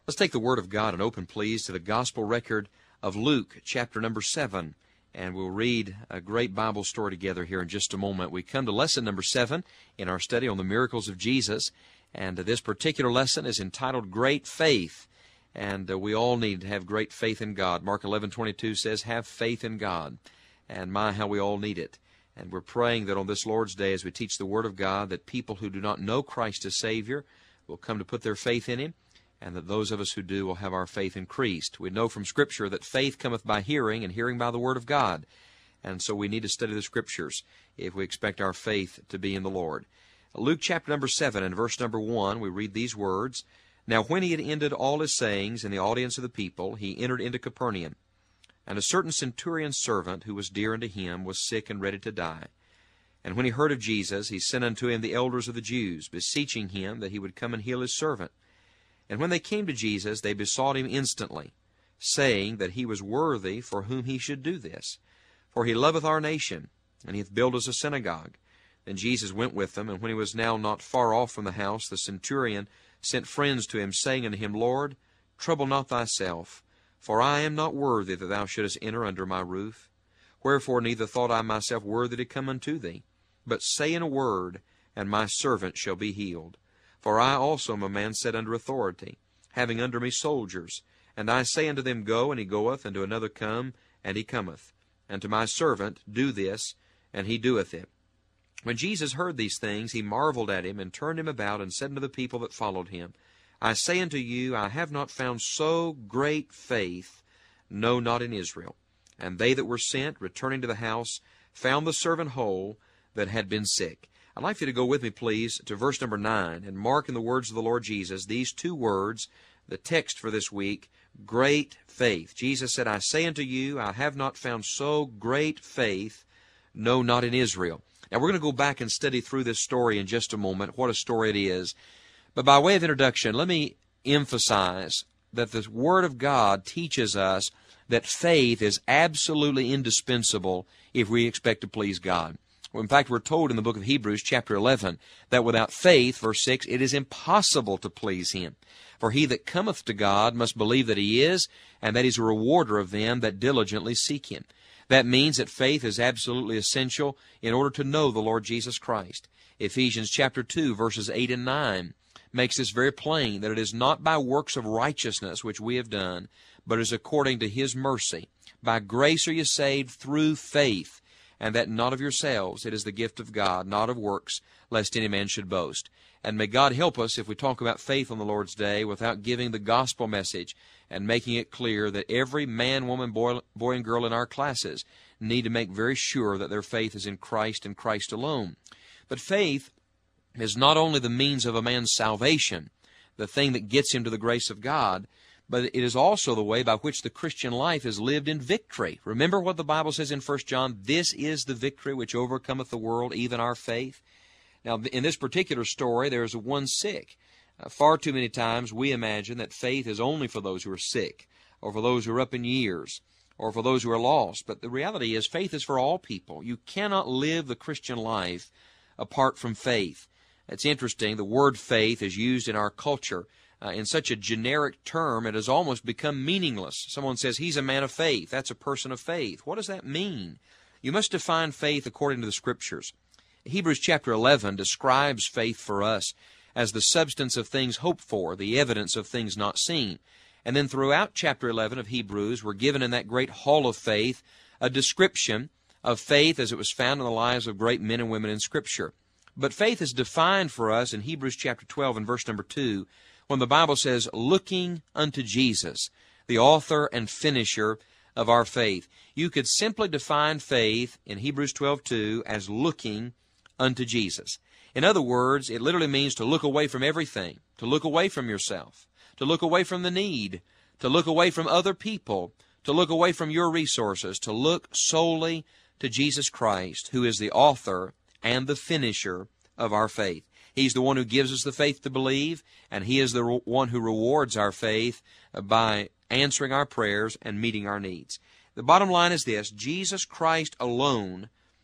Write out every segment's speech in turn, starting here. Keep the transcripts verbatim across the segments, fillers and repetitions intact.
Let's take the Word of God and open, please, to the Gospel record of Luke, chapter number seven. And we'll read a great Bible story together here in just a moment. We come to lesson number seven in our study on the miracles of Jesus. And this particular lesson is entitled Great Faith. And uh, we all need to have great faith in God. Mark eleven twenty-two says, have faith in God. And my, how we all need it. And we're praying that on this Lord's Day, as we teach the Word of God, that people who do not know Christ as Savior will come to put their faith in Him, and that those of us who do will have our faith increased. We know from Scripture that faith cometh by hearing, and hearing by the Word of God. And so we need to study the Scriptures if we expect our faith to be in the Lord. Luke chapter number seven and verse number one, we read these words, Now when he had ended all his sayings in the audience of the people, he entered into Capernaum. And a certain centurion's servant, who was dear unto him, was sick and ready to die. And when he heard of Jesus, he sent unto him the elders of the Jews, beseeching him that he would come and heal his servant. And when they came to Jesus, they besought him instantly, saying that he was worthy for whom he should do this. For he loveth our nation, and he hath built us a synagogue. Then Jesus went with them, and when he was now not far off from the house, the centurion sent friends to him, saying unto him, Lord, trouble not thyself, for I am not worthy that thou shouldest enter under my roof. Wherefore neither thought I myself worthy to come unto thee, but say in a word, and my servant shall be healed. For I also am a man set under authority, having under me soldiers. And I say unto them, Go, and he goeth, and to another, Come, and he cometh. And to my servant, Do this, and he doeth it. When Jesus heard these things, he marveled at him, and turned him about, and said unto the people that followed him, I say unto you, I have not found so great faith, no, not in Israel. And they that were sent, returning to the house, found the servant whole that had been sick. I'd like you to go with me, please, to verse number nine, and mark in the words of the Lord Jesus these two words, the text for this week, great faith. Jesus said, I say unto you, I have not found so great faith, no, not in Israel. Now, we're going to go back and study through this story in just a moment, what a story it is. But by way of introduction, let me emphasize that the Word of God teaches us that faith is absolutely indispensable if we expect to please God. Well, in fact, we're told in the book of Hebrews, chapter eleven, that without faith, verse six, it is impossible to please Him. For he that cometh to God must believe that He is, and that He's a rewarder of them that diligently seek Him. That means that faith is absolutely essential in order to know the Lord Jesus Christ. Ephesians chapter two, verses eight and nine, makes this very plain, that it is not by works of righteousness which we have done, but is according to His mercy. By grace are you saved through faith, and that not of yourselves, it is the gift of God, not of works, lest any man should boast. And may God help us if we talk about faith on the Lord's Day without giving the gospel message and making it clear that every man, woman, boy, boy and girl in our classes need to make very sure that their faith is in Christ and Christ alone. But faith is not only the means of a man's salvation, the thing that gets him to the grace of God, but it is also the way by which the Christian life is lived in victory. Remember what the Bible says in First John, this is the victory which overcometh the world, even our faith. Now, in this particular story, there is one sick. Uh, far too many times we imagine that faith is only for those who are sick, or for those who are up in years, or for those who are lost. But the reality is faith is for all people. You cannot live the Christian life apart from faith. It's interesting, the word faith is used in our culture uh, in such a generic term, it has almost become meaningless. Someone says, he's a man of faith. That's a person of faith. What does that mean? You must define faith according to the Scriptures. Hebrews chapter eleven describes faith for us as the substance of things hoped for, the evidence of things not seen. And then throughout chapter eleven of Hebrews, we're given in that great hall of faith a description of faith as it was found in the lives of great men and women in Scripture. But faith is defined for us in Hebrews chapter twelve and verse number two, when the Bible says, looking unto Jesus, the author and finisher of our faith. You could simply define faith in Hebrews twelve two as looking unto Jesus. In other words, it literally means to look away from everything, to look away from yourself, to look away from the need, to look away from other people, to look away from your resources, to look solely to Jesus Christ, who is the author and the finisher of our faith. He's the one who gives us the faith to believe, and He is the one who rewards our faith by answering our prayers and meeting our needs. The bottom line is this: Jesus Christ alone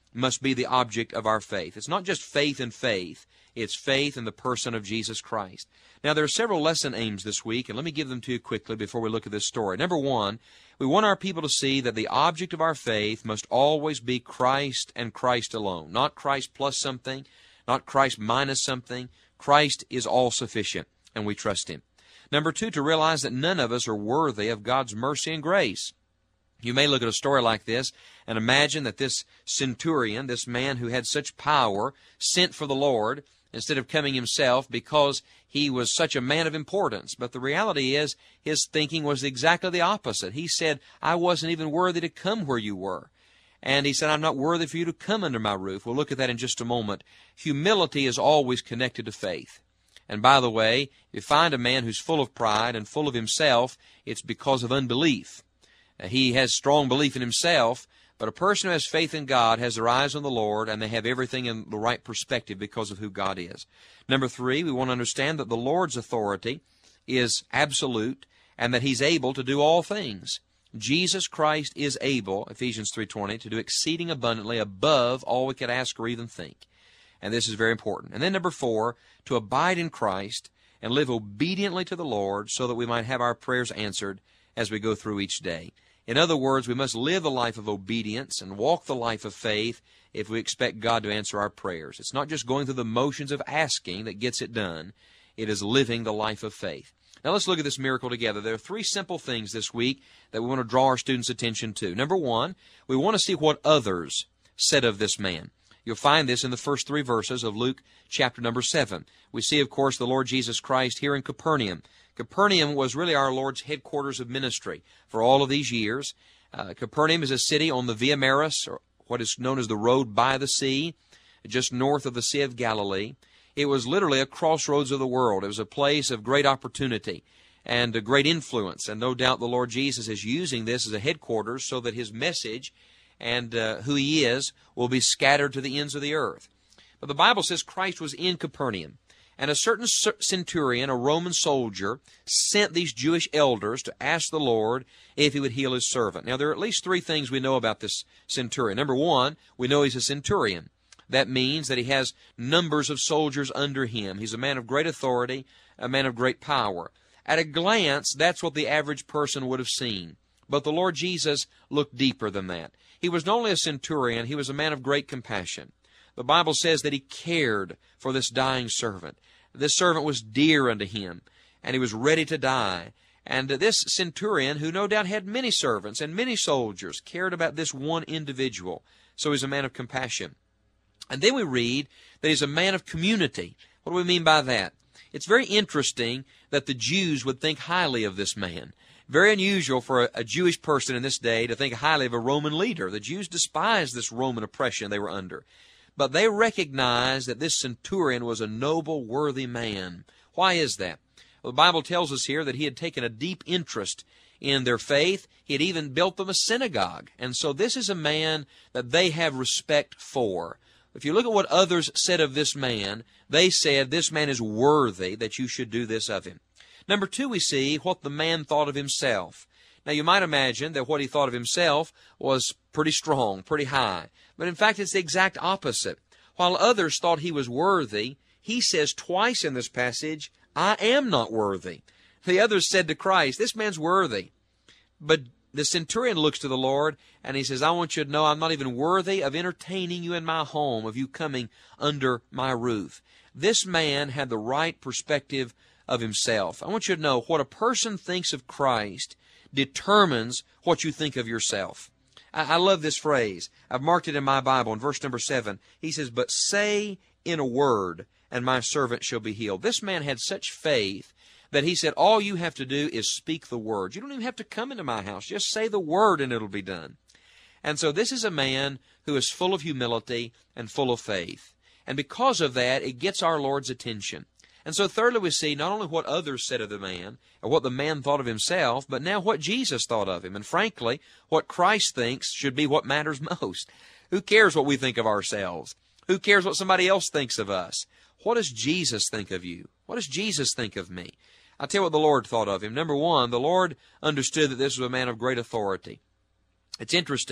must be the object of our faith. It's not just faith in faith. It's faith in the person of Jesus Christ. Now, there are several lesson aims this week, and let me give them to you quickly before we look at this story. Number one, we want our people to see that the object of our faith must always be Christ and Christ alone. Not Christ plus something, not Christ minus something. Christ is all sufficient, and we trust Him. Number two, to realize that none of us are worthy of God's mercy and grace. You may look at a story like this and imagine that this centurion, this man who had such power, sent for the Lord instead of coming himself because he was such a man of importance. But the reality is, his thinking was exactly the opposite. He said, I wasn't even worthy to come where you were. And he said, I'm not worthy for you to come under my roof. We'll look at that in just a moment. Humility is always connected to faith. And by the way, if you find a man who's full of pride and full of himself, it's because of unbelief. Uh, he has strong belief in himself, but a person who has faith in God has their eyes on the Lord, and they have everything in the right perspective because of who God is. Number three, we want to understand that the Lord's authority is absolute and that He's able to do all things. Jesus Christ is able, Ephesians three twenty, to do exceeding abundantly above all we could ask or even think. And this is very important. And then number four, to abide in Christ and live obediently to the Lord so that we might have our prayers answered as we go through each day. In other words, we must live the life of obedience and walk the life of faith if we expect God to answer our prayers. It's not just going through the motions of asking that gets it done. It is living the life of faith. Now let's look at this miracle together. There are three simple things this week that we want to draw our students' attention to. Number one, we want to see what others said of this man. You'll find this in the first three verses of Luke chapter number seven. We see, of course, the Lord Jesus Christ here in Capernaum. Capernaum was really our Lord's headquarters of ministry for all of these years. Uh, Capernaum is a city on the Via Maris, or what is known as the road by the sea, just north of the Sea of Galilee. It was literally a crossroads of the world. It was a place of great opportunity and a great influence. And no doubt the Lord Jesus is using this as a headquarters so that His message and uh, who He is will be scattered to the ends of the earth. But the Bible says Christ was in Capernaum. And a certain centurion, a Roman soldier, sent these Jewish elders to ask the Lord if He would heal His servant. Now, there are at least three things we know about this centurion. Number one, we know he's a centurion. That means that he has numbers of soldiers under him. He's a man of great authority, a man of great power. At a glance, that's what the average person would have seen. But the Lord Jesus looked deeper than that. He was not only a centurion, he was a man of great compassion. The Bible says that he cared for this dying servant. This servant was dear unto him, and he was ready to die. And this centurion, who no doubt had many servants and many soldiers, cared about this one individual. So he's a man of compassion. And then we read that he's a man of community. What do we mean by that? It's very interesting that the Jews would think highly of this man. Very unusual for a, a Jewish person in this day to think highly of a Roman leader. The Jews despised this Roman oppression they were under. But they recognized that this centurion was a noble, worthy man. Why is that? Well, the Bible tells us here that he had taken a deep interest in their faith. He had even built them a synagogue. And so this is a man that they have respect for. If you look at what others said of this man, they said, this man is worthy that you should do this of him. Number two, we see what the man thought of himself. Now, you might imagine that what he thought of himself was pretty strong, pretty high. But in fact, it's the exact opposite. While others thought he was worthy, he says twice in this passage, I am not worthy. The others said to Christ, this man's worthy. But the centurion looks to the Lord, and he says, I want you to know I'm not even worthy of entertaining you in my home, of you coming under my roof. This man had the right perspective of himself. I want you to know what a person thinks of Christ determines what you think of yourself. I, I love this phrase. I've marked it in my Bible in verse number seven. He says, but say in a word, and my servant shall be healed. This man had such faith that he said, all you have to do is speak the word. You don't even have to come into my house. Just say the word and it'll be done. And so this is a man who is full of humility and full of faith. And because of that, it gets our Lord's attention. And so thirdly, we see not only what others said of the man, or what the man thought of himself, but now what Jesus thought of him. And frankly, what Christ thinks should be what matters most. Who cares what we think of ourselves? Who cares what somebody else thinks of us? What does Jesus think of you? What does Jesus think of me? I'll tell you what the Lord thought of him. Number one, the Lord understood that this was a man of great authority. It's interesting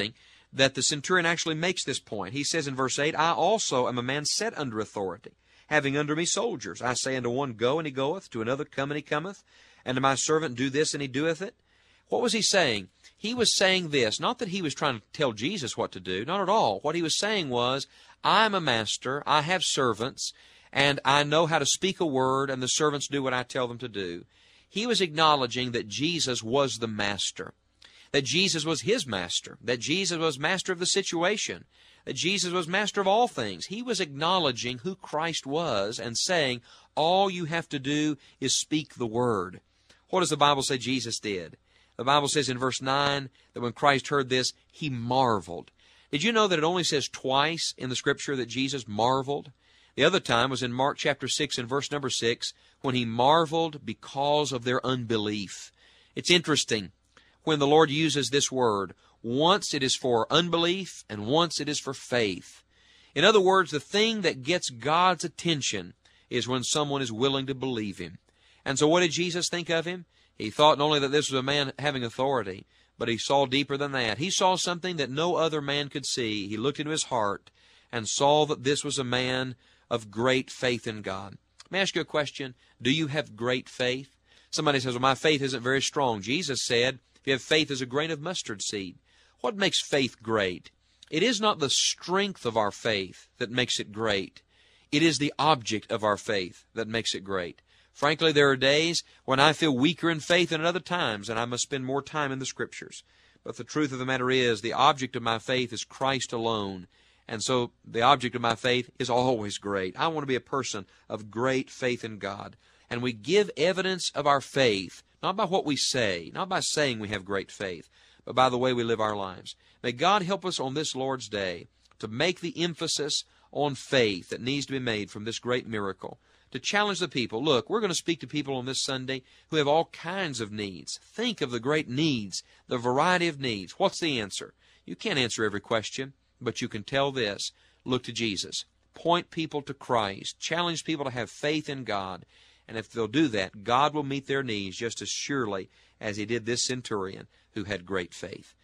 that the centurion actually makes this point. He says in verse eight, I also am a man set under authority, having under me soldiers. I say unto one, Go, and he goeth, to another, Come, and he cometh, and to my servant, Do this, and he doeth it. What was he saying? He was saying this, not that he was trying to tell Jesus what to do, not at all. What he was saying was, I am a master, I have servants, and I know how to speak a word, and the servants do what I tell them to do. He was acknowledging that Jesus was the master, that Jesus was his master, that Jesus was master of the situation, that Jesus was master of all things. He was acknowledging who Christ was and saying, all you have to do is speak the word. What does the Bible say Jesus did? The Bible says in verse nine that when Christ heard this, he marveled. Did you know that it only says twice in the Scripture that Jesus marveled? The other time was in Mark chapter six and verse number six, when he marveled because of their unbelief. It's interesting when the Lord uses this word. Once it is for unbelief, and once it is for faith. In other words, the thing that gets God's attention is when someone is willing to believe him. And so what did Jesus think of him? He thought not only that this was a man having authority, but he saw deeper than that. He saw something that no other man could see. He looked into his heart and saw that this was a man of great faith in God. Let me ask you a question. Do you have great faith? Somebody says, well, my faith isn't very strong. Jesus said, if you have faith as a grain of mustard seed. What makes faith great? It is not the strength of our faith that makes it great. It is the object of our faith that makes it great. Frankly, there are days when I feel weaker in faith than at other times, and I must spend more time in the Scriptures. But the truth of the matter is, the object of my faith is Christ alone. And so the object of my faith is always great. I want to be a person of great faith in God. And we give evidence of our faith, not by what we say, not by saying we have great faith, but by the way we live our lives. May God help us on this Lord's Day to make the emphasis on faith that needs to be made from this great miracle, to challenge the people. Look, we're going to speak to people on this Sunday who have all kinds of needs. Think of the great needs, the variety of needs. What's the answer? You can't answer every question, but you can tell this. Look to Jesus. Point people to Christ. Challenge people to have faith in God. And if they'll do that, God will meet their needs just as surely as he did this centurion who had great faith.